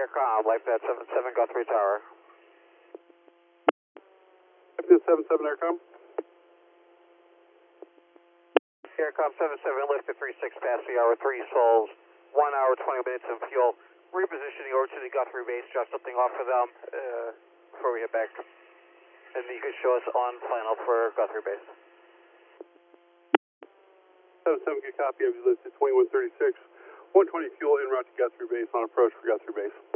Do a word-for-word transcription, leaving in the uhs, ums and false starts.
Aircom, LifeNet seven seven, Guthrie Tower. LifeNet seven seven, Aircom. Aircom seven seven, lift at three six past the hour, three souls, one hour, twenty minutes of fuel. Repositioning over to the Guthrie base, drop something off for them uh, before we head back. And you can show us on flannel for Guthrie base. seven seven, good copy. I've listed twenty-one thirty-six. one twenty fuel en route to Guthrie base on approach for Guthrie base.